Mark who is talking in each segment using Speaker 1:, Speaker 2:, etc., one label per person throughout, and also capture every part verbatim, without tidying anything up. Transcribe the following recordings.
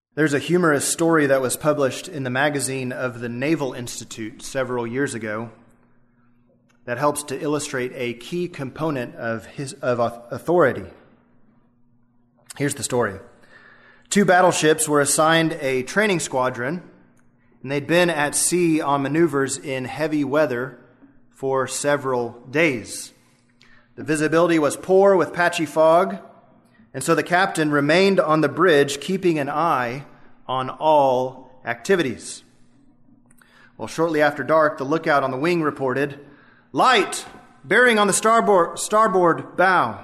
Speaker 1: There's a humorous story that was published in the magazine of the Naval Institute several years ago that helps to illustrate a key component of his of authority. Here's the story. Two battleships were assigned a training squadron, and they'd been at sea on maneuvers in heavy weather for several days. The visibility was poor with patchy fog, and so the captain remained on the bridge, keeping an eye on all activities. Well, shortly after dark, the lookout on the wing reported, "Light, bearing on the starboard, starboard bow."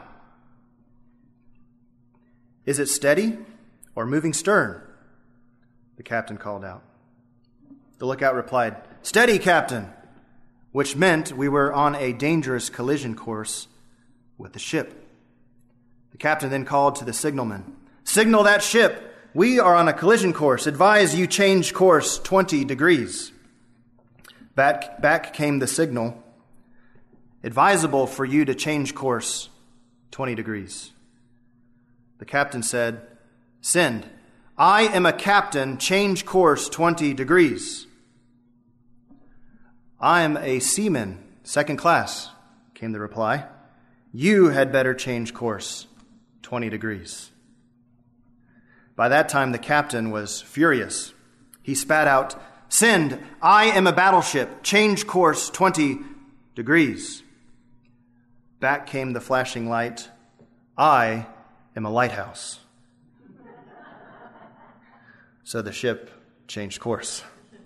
Speaker 1: "Is it steady or moving stern?" the captain called out. The lookout replied, "Steady, Captain," which meant we were on a dangerous collision course with the ship. The captain then called to the signalman, "Signal that ship. We are on a collision course. Advise you change course twenty degrees. Back, back came the signal. "Advisable for you to change course twenty degrees. The captain said, "Send. I am a captain. Change course twenty degrees. "I am a seaman, second class," came the reply. "You had better change course twenty degrees. By that time, the captain was furious. He spat out, "Send. I am a battleship. Change course twenty degrees. Back came the flashing light. "I am a lighthouse." So the ship changed course.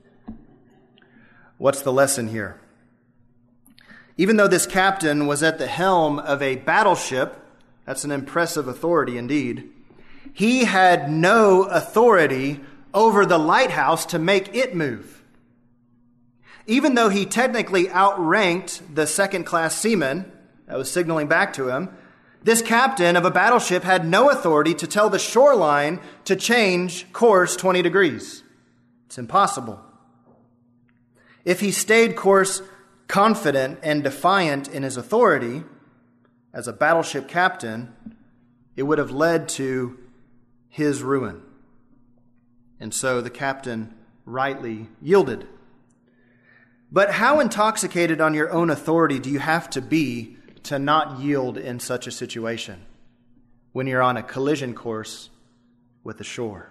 Speaker 1: What's the lesson here? Even though this captain was at the helm of a battleship, that's an impressive authority indeed, he had no authority over the lighthouse to make it move. Even though he technically outranked the second-class seaman that was signaling back to him, this captain of a battleship had no authority to tell the shoreline to change course twenty degrees. It's impossible. If he stayed course confident and defiant in his authority as a battleship captain, it would have led to his ruin. And so the captain rightly yielded. But how intoxicated on your own authority do you have to be to not yield in such a situation when you're on a collision course with the shore?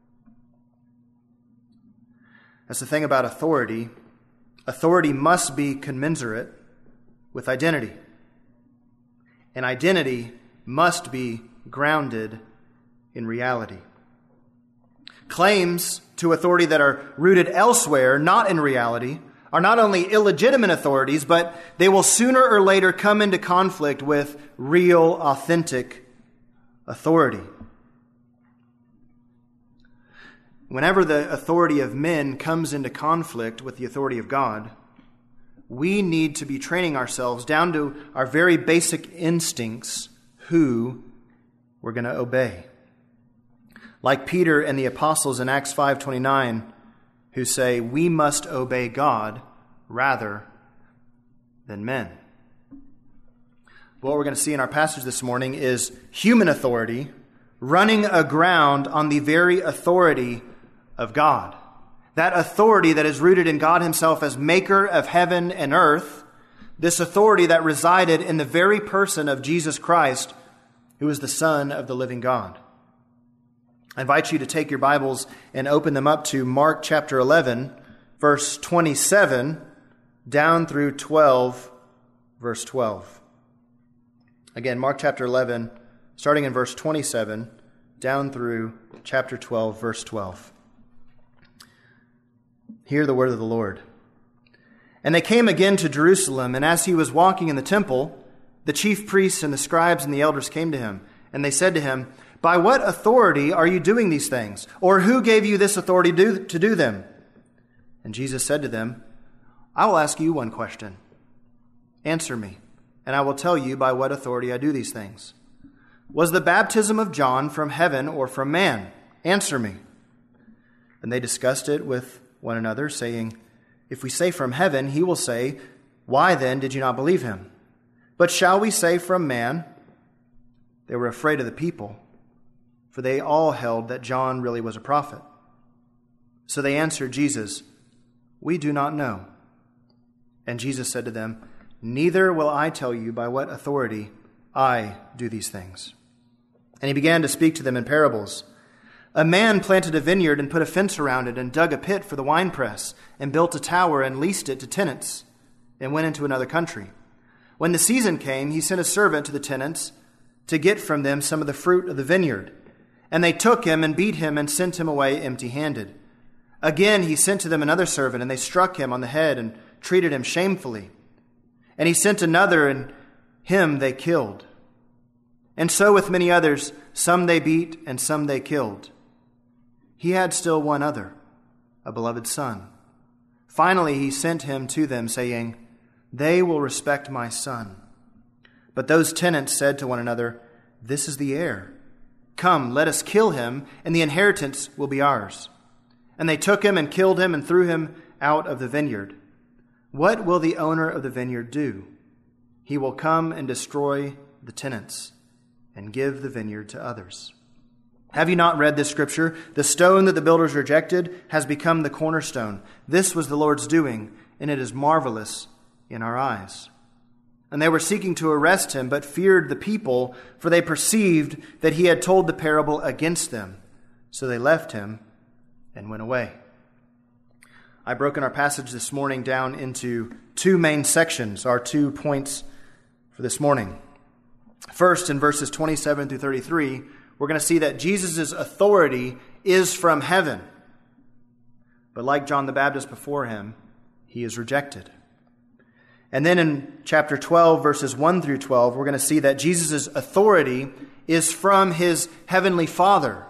Speaker 1: That's the thing about authority. Authority must be commensurate with identity. And identity must be grounded in reality. Claims to authority that are rooted elsewhere, not in reality, are not only illegitimate authorities, but they will sooner or later come into conflict with real, authentic authority. Whenever the authority of men comes into conflict with the authority of God, we need to be training ourselves down to our very basic instincts who we're going to obey. Like Peter and the apostles in Acts five twenty-nine, who say, we must obey God rather than men. What we're going to see in our passage this morning is human authority running aground on the very authority of God. That authority that is rooted in God himself as maker of heaven and earth. This authority that resided in the very person of Jesus Christ, who is the Son of the living God. I invite you to take your Bibles and open them up to Mark chapter eleven, verse twenty-seven, down through twelve, verse twelve. Again, Mark chapter eleven, starting in verse twenty-seven, down through chapter twelve, verse twelve. Hear the word of the Lord. And they came again to Jerusalem, and as he was walking in the temple, the chief priests and the scribes and the elders came to him, and they said to him, by what authority are you doing these things? Or who gave you this authority to, to do them? And Jesus said to them, I will ask you one question. Answer me, and I will tell you by what authority I do these things. Was the baptism of John from heaven or from man? Answer me. And they discussed it with one another, saying, if we say from heaven, he will say, why then did you not believe him? But shall we say from man? They were afraid of the people, for they all held that John really was a prophet. So they answered Jesus, "We do not know." And Jesus said to them, "Neither will I tell you by what authority I do these things." And he began to speak to them in parables. A man planted a vineyard and put a fence around it and dug a pit for the winepress and built a tower and leased it to tenants and went into another country. When the season came, he sent a servant to the tenants to get from them some of the fruit of the vineyard. And they took him and beat him and sent him away empty-handed. Again, he sent to them another servant, and they struck him on the head and treated him shamefully. And he sent another, and him they killed. And so with many others, some they beat and some they killed. He had still one other, a beloved son. Finally, he sent him to them, saying, "They will respect my son." But those tenants said to one another, "This is the heir. Come, let us kill him, and the inheritance will be ours." And they took him and killed him and threw him out of the vineyard. What will the owner of the vineyard do? He will come and destroy the tenants and give the vineyard to others. Have you not read this scripture? The stone that the builders rejected has become the cornerstone. This was the Lord's doing, and it is marvelous in our eyes. And they were seeking to arrest him, but feared the people, for they perceived that he had told the parable against them. So they left him and went away. I've broken our passage this morning down into two main sections, our two points for this morning. First, in verses twenty-seven through thirty-three, we're going to see that Jesus' authority is from heaven. But like John the Baptist before him, he is rejected. And then in chapter twelve, verses one through twelve, we're going to see that Jesus' authority is from his heavenly Father.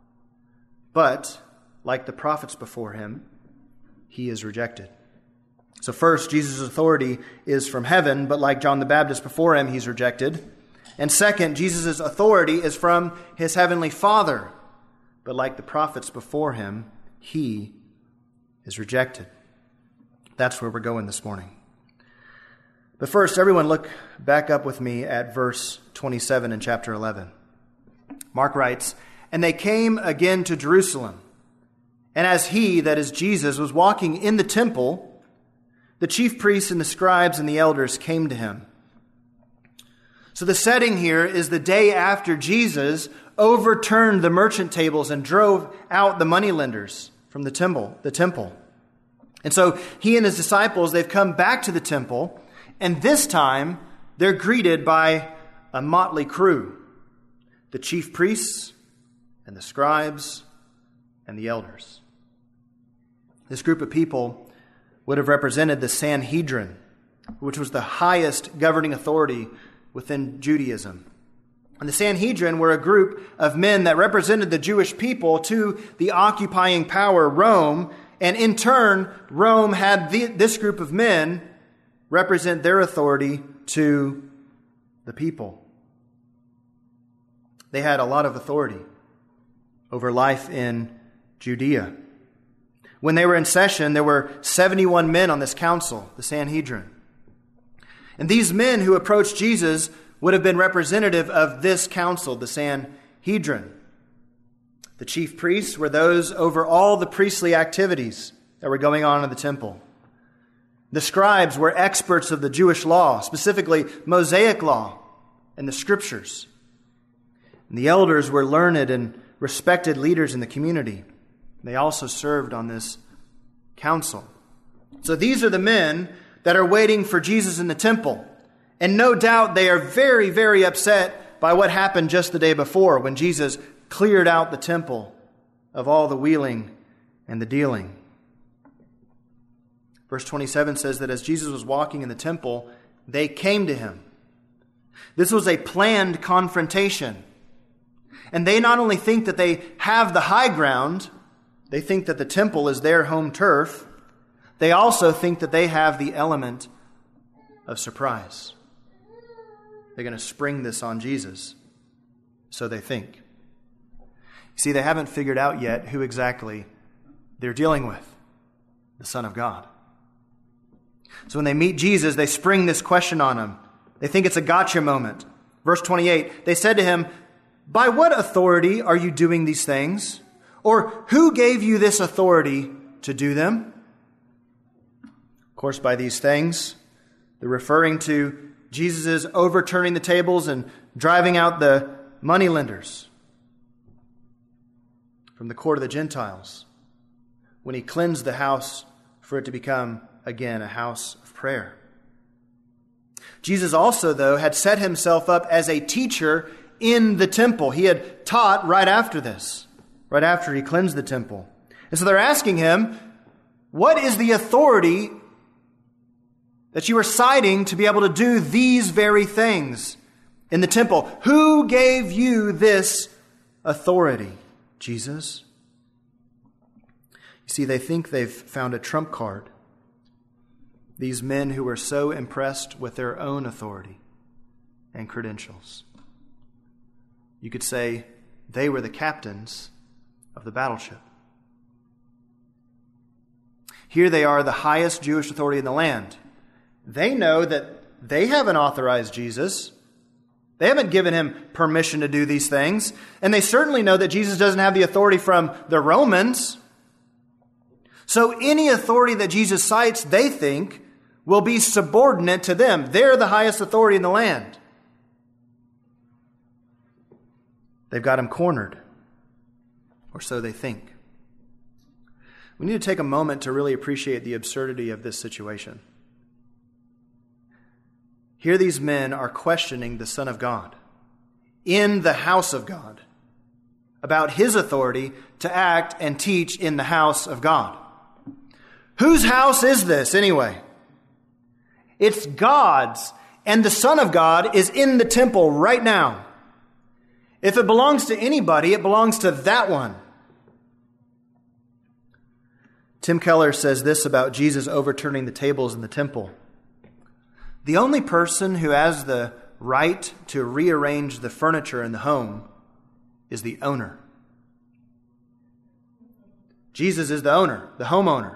Speaker 1: But, like the prophets before him, he is rejected. So first, Jesus' authority is from heaven, but like John the Baptist before him, he's rejected. And second, Jesus' authority is from his heavenly Father, but like the prophets before him, he is rejected. That's where we're going this morning. But first, everyone look back up with me at verse twenty-seven in chapter eleven. Mark writes, "And they came again to Jerusalem. And as he, that is Jesus, was walking in the temple, the chief priests and the scribes and the elders came to him." So the setting here is the day after Jesus overturned the merchant tables and drove out the moneylenders from the temple, the temple. And so he and his disciples, they've come back to the temple, and this time they're greeted by a motley crew, the chief priests and the scribes and the elders. This group of people would have represented the Sanhedrin, which was the highest governing authority within Judaism. And the Sanhedrin were a group of men that represented the Jewish people to the occupying power, Rome, and in turn, Rome had the, this group of men represent their authority to the people. They had a lot of authority over life in Judea. When they were in session, there were seventy-one men on this council, the Sanhedrin. And these men who approached Jesus would have been representative of this council, the Sanhedrin. The chief priests were those over all the priestly activities that were going on in the temple. The scribes were experts of the Jewish law, specifically Mosaic law and the scriptures. And the elders were learned and respected leaders in the community. They also served on this council. So these are the men that are waiting for Jesus in the temple. And no doubt they are very, very upset by what happened just the day before when Jesus cleared out the temple of all the wheeling and the dealing. Verse twenty-seven says that as Jesus was walking in the temple, they came to him. This was a planned confrontation. And they not only think that they have the high ground, they think that the temple is their home turf, they also think that they have the element of surprise. They're going to spring this on Jesus. So they think. You see, they haven't figured out yet who exactly they're dealing with. The Son of God. So when they meet Jesus, they spring this question on him. They think it's a gotcha moment. Verse twenty-eight, they said to him, by what authority are you doing these things? Or who gave you this authority to do them? Of course, by these things, they're referring to Jesus' overturning the tables and driving out the moneylenders from the court of the Gentiles when he cleansed the house for it to become, again, a house of prayer. Jesus also, though, had set himself up as a teacher in the temple. He had taught right after this, right after he cleansed the temple. And so they're asking him, what is the authority that you are citing to be able to do these very things in the temple? Who gave you this authority, Jesus? You see, they think they've found a trump card. These men who were so impressed with their own authority and credentials. You could say they were the captains of the battleship. Here they are, the highest Jewish authority in the land. They know that they haven't authorized Jesus. They haven't given him permission to do these things. And they certainly know that Jesus doesn't have the authority from the Romans. So any authority that Jesus cites, they think, will be subordinate to them. They're the highest authority in the land. They've got him cornered, or so they think. We need to take a moment to really appreciate the absurdity of this situation. Here these men are questioning the Son of God in the house of God about his authority to act and teach in the house of God. Whose house is this anyway? It's God's, and the Son of God is in the temple right now. If it belongs to anybody, it belongs to that one. Tim Keller says this about Jesus overturning the tables in the temple. The only person who has the right to rearrange the furniture in the home is the owner. Jesus is the owner, the homeowner.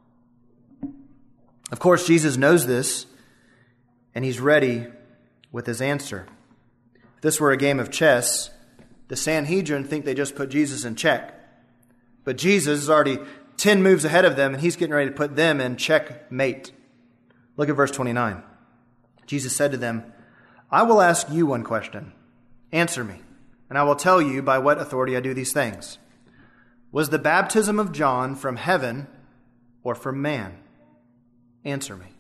Speaker 1: Of course, Jesus knows this, and he's ready with his answer. If this were a game of chess, the Sanhedrin think they just put Jesus in check. But Jesus is already ten moves ahead of them, and he's getting ready to put them in checkmate. Look at verse twenty-nine. Jesus said to them, I will ask you one question. Answer me, and I will tell you by what authority I do these things. Was the baptism of John from heaven or from man? Answer me.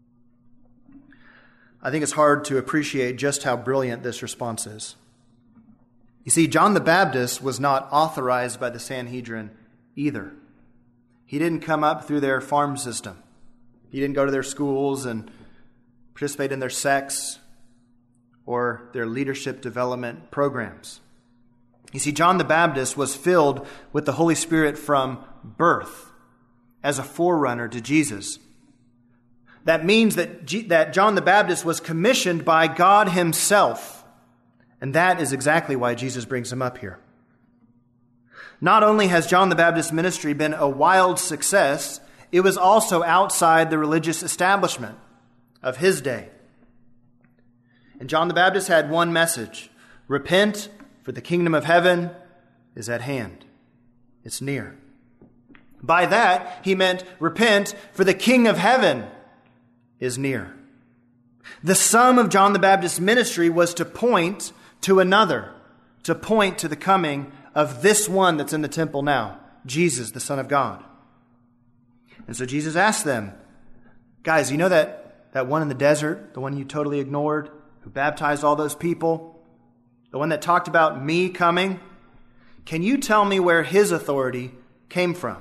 Speaker 1: I think it's hard to appreciate just how brilliant this response is. You see, John the Baptist was not authorized by the Sanhedrin either. He didn't come up through their farm system. He didn't go to their schools and participate in their sects or their leadership development programs. You see, John the Baptist was filled with the Holy Spirit from birth as a forerunner to Jesus. That means that, G- that John the Baptist was commissioned by God himself. And that is exactly why Jesus brings him up here. Not only has John the Baptist's ministry been a wild success, it was also outside the religious establishment of his day. And John the Baptist had one message: repent, for the kingdom of heaven is at hand. It's near. By that, he meant repent, for the King of heaven is near. The sum of John the Baptist's ministry was to point to another, to point to the coming of this one that's in the temple now, Jesus, the Son of God. And so Jesus asked them, guys, you know that, that one in the desert, the one you totally ignored, who baptized all those people, the one that talked about me coming? Can you tell me where his authority came from?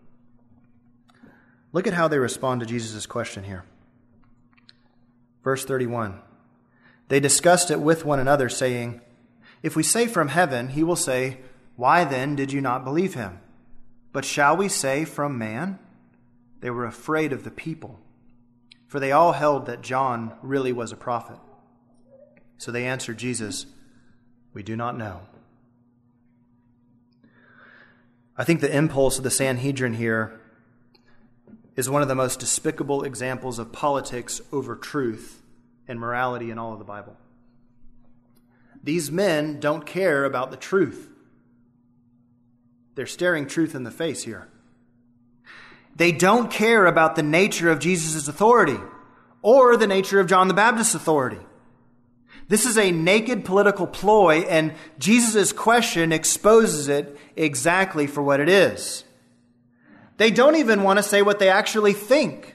Speaker 1: Look at how they respond to Jesus' question here. Verse thirty-one. They discussed it with one another, saying, if we say from heaven, he will say, why then did you not believe him? But shall we say from man? They were afraid of the people, for they all held that John really was a prophet. So they answered Jesus, we do not know. I think the impulse of the Sanhedrin here is one of the most despicable examples of politics over truth and morality in all of the Bible. These men don't care about the truth. They're staring truth in the face here. They don't care about the nature of Jesus' authority or the nature of John the Baptist's authority. This is a naked political ploy, and Jesus' question exposes it exactly for what it is. They don't even want to say what they actually think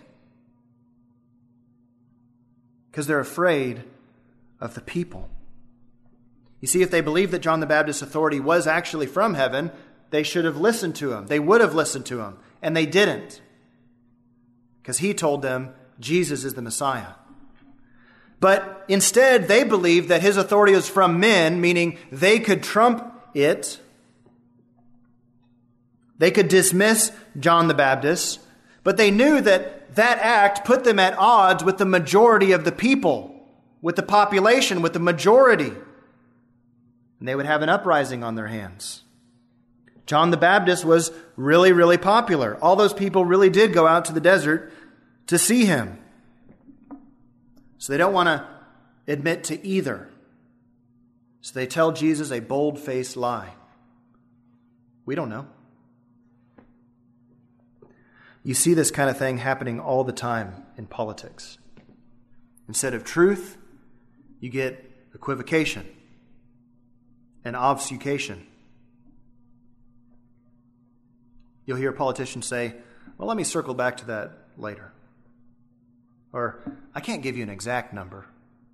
Speaker 1: because they're afraid of the people. You see, if they believed that John the Baptist's authority was actually from heaven, they should have listened to him. They would have listened to him, and they didn't, because he told them Jesus is the Messiah. But instead, they believed that his authority was from men, meaning they could trump it. They could dismiss John the Baptist, but they knew that that act put them at odds with the majority of the people, with the population, with the majority. And they would have an uprising on their hands. John the Baptist was really, really popular. All those people really did go out to the desert to see him. So they don't want to admit to either. So they tell Jesus a bold-faced lie. We don't know. You see this kind of thing happening all the time in politics. Instead of truth, you get equivocation and obfuscation. You'll hear politicians say, well, let me circle back to that later. Or, I can't give you an exact number.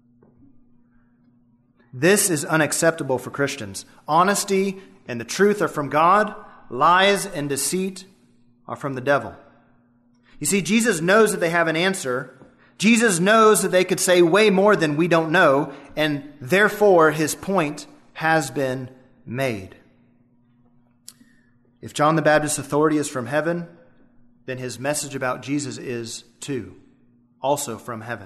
Speaker 1: This is unacceptable for Christians. Honesty and the truth are from God. Lies and deceit are from the devil. You see, Jesus knows that they have an answer. Jesus knows that they could say way more than we don't know, and therefore his point has been made. If John the Baptist's authority is from heaven, then his message about Jesus is too, also from heaven.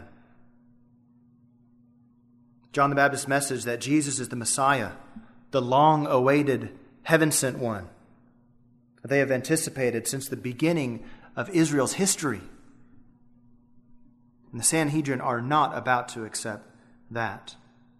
Speaker 1: John the Baptist's message that Jesus is the Messiah, the long-awaited heaven-sent one, that they have anticipated since the beginning of Israel's history. And the Sanhedrin are not about to accept that.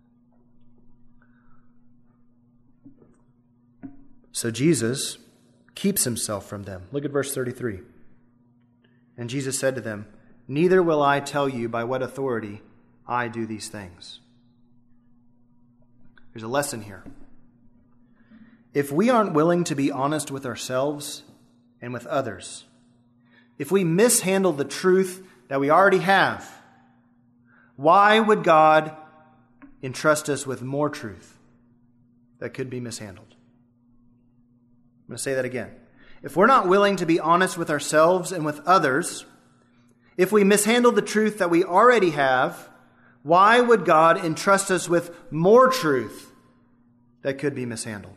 Speaker 1: So Jesus keeps himself from them. Look at verse thirty-three. And Jesus said to them, neither will I tell you by what authority I do these things. There's a lesson here. If we aren't willing to be honest with ourselves and with others, if we mishandle the truth that we already have, why would God entrust us with more truth that could be mishandled? I'm going to say that again. If we're not willing to be honest with ourselves and with others, if we mishandle the truth that we already have, why would God entrust us with more truth that could be mishandled?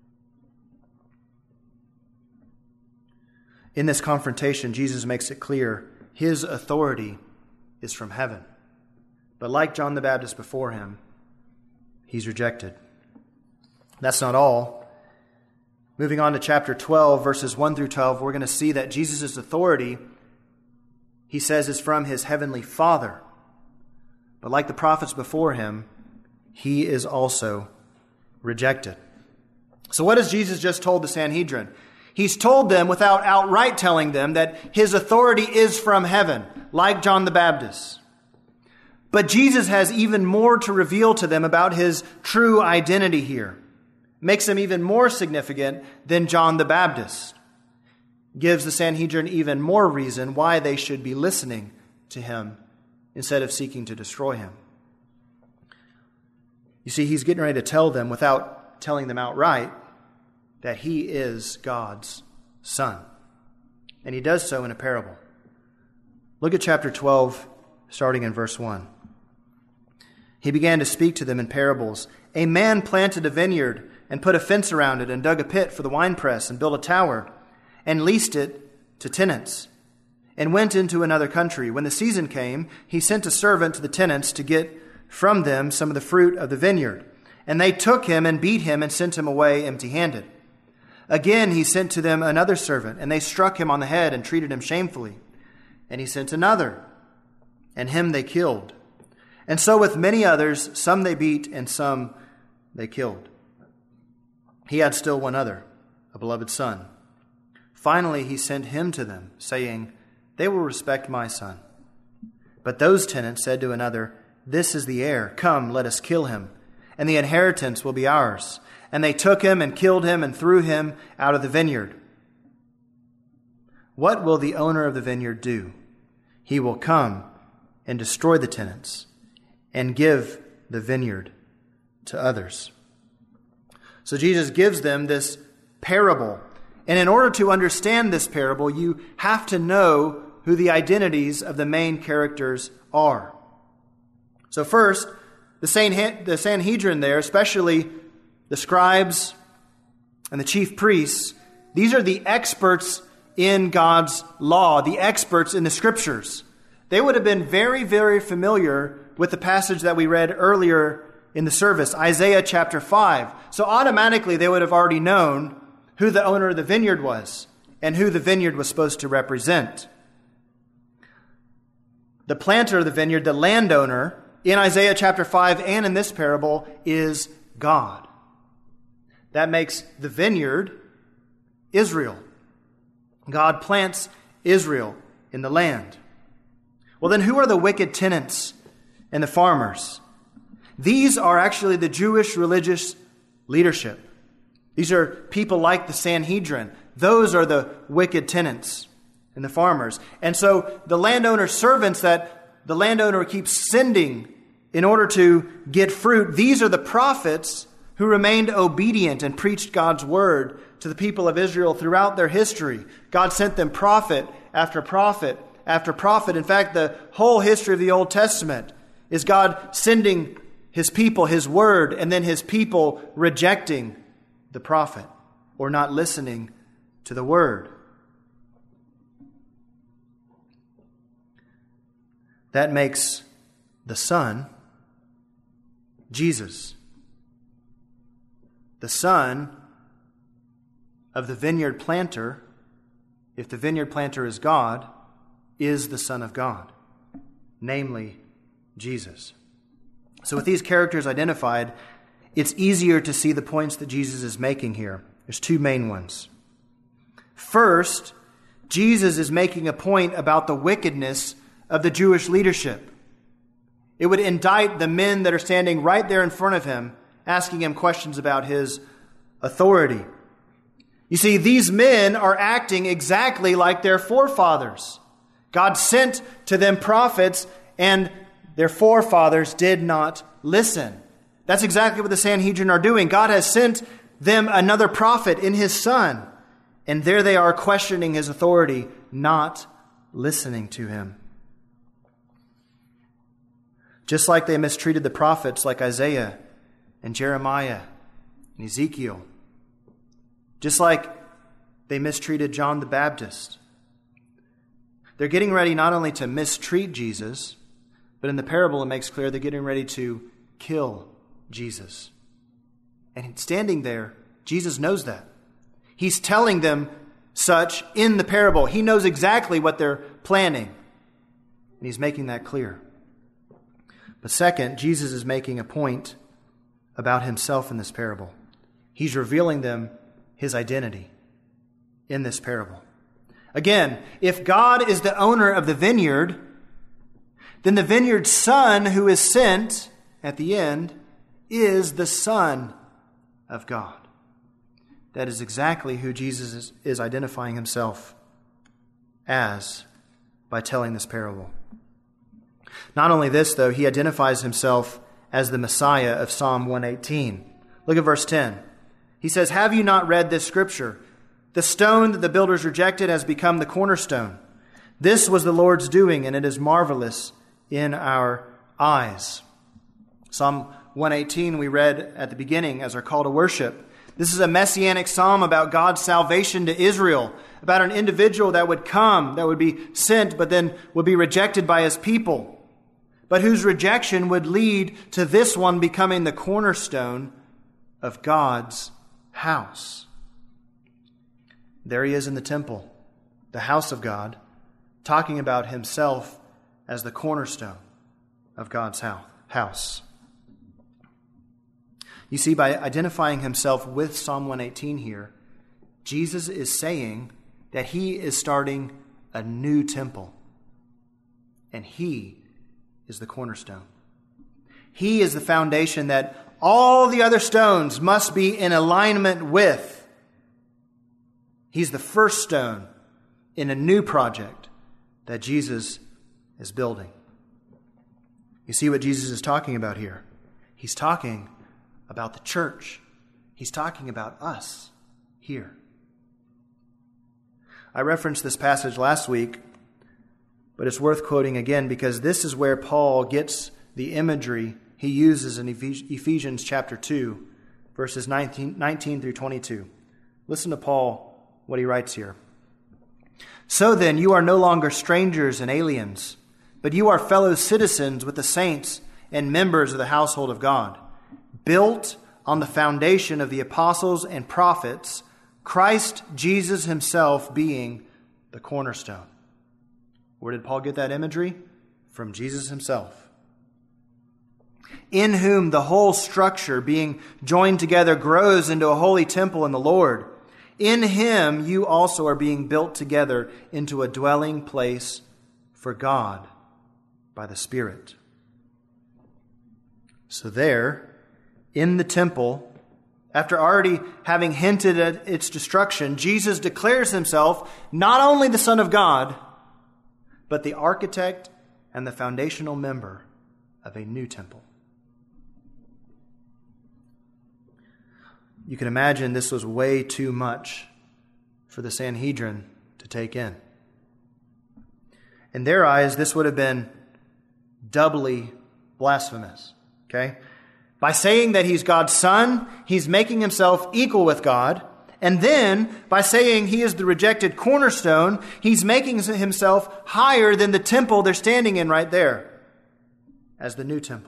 Speaker 1: In this confrontation, Jesus makes it clear his authority is from heaven. But like John the Baptist before him, he's rejected. That's not all. Moving on to chapter twelve, verses one through twelve, we're going to see that Jesus' authority, he says, is from his heavenly Father. But like the prophets before him, he is also rejected. So what has Jesus just told the Sanhedrin? He's told them without outright telling them that his authority is from heaven, like John the Baptist. But Jesus has even more to reveal to them about his true identity here. Makes him even more significant than John the Baptist. Gives the Sanhedrin even more reason why they should be listening to him instead of seeking to destroy him. You see, he's getting ready to tell them without telling them outright that he is God's Son. And he does so in a parable. Look at chapter twelve, starting in verse one. He began to speak to them in parables. A man planted a vineyard and put a fence around it and dug a pit for the winepress and built a tower and leased it to tenants and went into another country. When the season came, he sent a servant to the tenants to get from them some of the fruit of the vineyard. And they took him and beat him and sent him away empty-handed. Again, he sent to them another servant, and they struck him on the head and treated him shamefully. And he sent another, and him they killed. And so with many others, some they beat and some they killed. He had still one other, a beloved son. Finally, he sent him to them, saying, "They will respect my son." But those tenants said to another, "This is the heir. Come, let us kill him, and the inheritance will be ours." And they took him and killed him and threw him out of the vineyard. What will the owner of the vineyard do? He will come and destroy the tenants and give the vineyard to others. So Jesus gives them this parable. And in order to understand this parable, you have to know who the identities of the main characters are. So first, the Sanhedrin there, especially the scribes and the chief priests, these are the experts in God's law, the experts in the scriptures. They would have been very, very familiar with the passage that we read earlier in the service, Isaiah chapter five. So automatically they would have already known who the owner of the vineyard was and who the vineyard was supposed to represent. The planter of the vineyard, the landowner, in Isaiah chapter five and in this parable is God. That makes the vineyard Israel. God plants Israel in the land. Well, then who are the wicked tenants and the farmers? These are actually the Jewish religious leadership. These are people like the Sanhedrin. Those are the wicked tenants and the farmers. And so the landowner's servants that the landowner keeps sending in order to get fruit, these are the prophets who remained obedient and preached God's word to the people of Israel throughout their history. God sent them prophet after prophet after prophet. In fact, the whole history of the Old Testament is God sending His people His word and then His people rejecting the prophet or not listening to the word. That makes the Son Jesus, the son of the vineyard planter. If the vineyard planter is God, is the Son of God, namely Jesus. So with these characters identified, it's easier to see the points that Jesus is making here. There's two main ones. First, Jesus is making a point about the wickedness of the Jewish leadership. It would indict the men that are standing right there in front of him, asking him questions about his authority. You see, these men are acting exactly like their forefathers. God sent to them prophets, and their forefathers did not listen. That's exactly what the Sanhedrin are doing. God has sent them another prophet in His Son, and there they are questioning His authority, not listening to Him. Just like they mistreated the prophets like Isaiah and Jeremiah and Ezekiel. Just like they mistreated John the Baptist. They're getting ready not only to mistreat Jesus, but in the parable it makes clear they're getting ready to kill Jesus. And standing there, Jesus knows that. He's telling them such in the parable. He knows exactly what they're planning. And He's making that clear. But second, Jesus is making a point about Himself in this parable. He's revealing them His identity in this parable. Again, if God is the owner of the vineyard, then the vineyard's son who is sent at the end is the Son of God. That is exactly who Jesus is, is identifying Himself as by telling this parable. Not only this, though, He identifies Himself as the Messiah of Psalm one eighteen. Look at verse ten. He says, "Have you not read this scripture? The stone that the builders rejected has become the cornerstone. This was the Lord's doing, and it is marvelous in our eyes." Psalm one eighteen we read at the beginning as our call to worship. This is a messianic psalm about God's salvation to Israel, about an individual that would come, that would be sent, but then would be rejected by His people, but whose rejection would lead to this one becoming the cornerstone of God's house. There He is in the temple, the house of God, talking about Himself as the cornerstone of God's house. You see, by identifying himself with Psalm one eighteen here, Jesus is saying that he is starting a new temple. And he is the cornerstone. He is the foundation that all the other stones must be in alignment with. He's the first stone in a new project that Jesus is building. You see what Jesus is talking about here? He's talking about the church. He's talking about us here. I referenced this passage last week, but it's worth quoting again because this is where Paul gets the imagery he uses in Ephesians chapter two, verses nineteen, nineteen through twenty-two. Listen to Paul, what he writes here. So then, you are no longer strangers and aliens, but you are fellow citizens with the saints and members of the household of God, built on the foundation of the apostles and prophets, Christ Jesus himself being the cornerstone. Where did Paul get that imagery? From Jesus himself. In whom the whole structure being joined together grows into a holy temple in the Lord. In him you also are being built together into a dwelling place for God by the Spirit. So there, in the temple, after already having hinted at its destruction, Jesus declares himself not only the Son of God, but the architect and the foundational member of a new temple. You can imagine this was way too much for the Sanhedrin to take in. In their eyes, this would have been doubly blasphemous. Okay? By saying that he's God's son, he's making himself equal with God. And then, by saying he is the rejected cornerstone, he's making himself higher than the temple they're standing in right there as the new temple.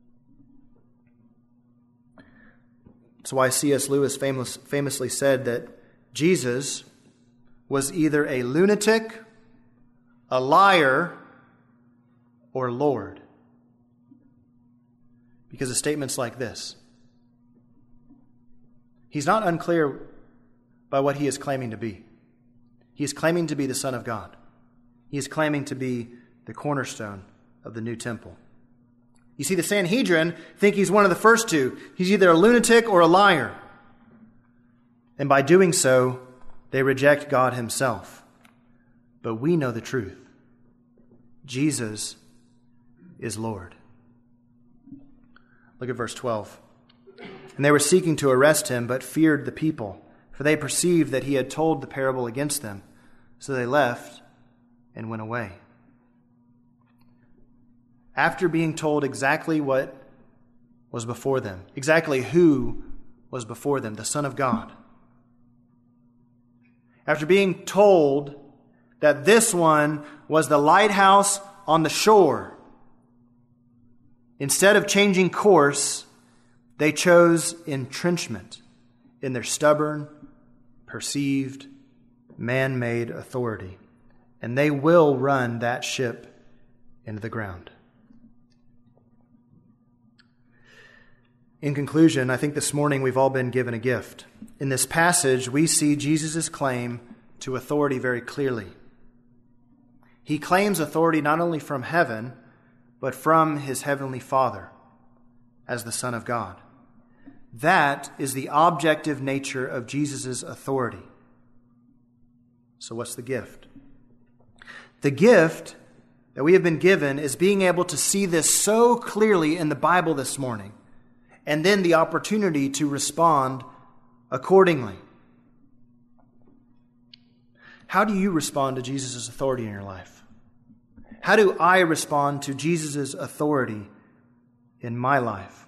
Speaker 1: That's why C S Lewis famous, famously said that Jesus was either a lunatic, a liar, or Lord. Because of statements like this. He's not unclear by what he is claiming to be. He is claiming to be the Son of God. He is claiming to be the cornerstone of the new temple. You see, the Sanhedrin think he's one of the first two. He's either a lunatic or a liar. And by doing so, they reject God himself. But we know the truth. Jesus is Lord. Look at verse twelve. And they were seeking to arrest him, but feared the people, for they perceived that he had told the parable against them. So they left and went away. After being told exactly what was before them, exactly who was before them, the Son of God. After being told that this one was the lighthouse on the shore, instead of changing course, they chose entrenchment in their stubborn, perceived, man-made authority. And they will run that ship into the ground. In conclusion, I think this morning we've all been given a gift. In this passage, we see Jesus' claim to authority very clearly. He claims authority not only from heaven, but from his heavenly Father as the Son of God. That is the objective nature of Jesus' authority. So what's the gift? The gift that we have been given is being able to see this so clearly in the Bible this morning, and then the opportunity to respond accordingly. How do you respond to Jesus' authority in your life? How do I respond to Jesus' authority in my life?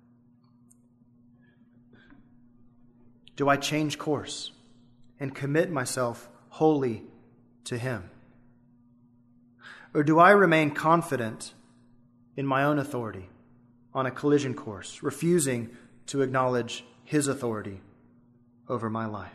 Speaker 1: Do I change course and commit myself wholly to him? Or do I remain confident in my own authority on a collision course, refusing to acknowledge his authority over my life?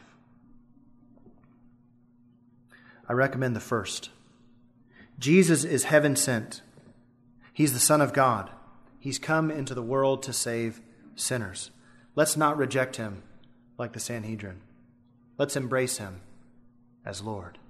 Speaker 1: I recommend the first. Jesus is heaven sent. He's the Son of God. He's come into the world to save sinners. let's not reject him like the Sanhedrin. Let's embrace him as Lord.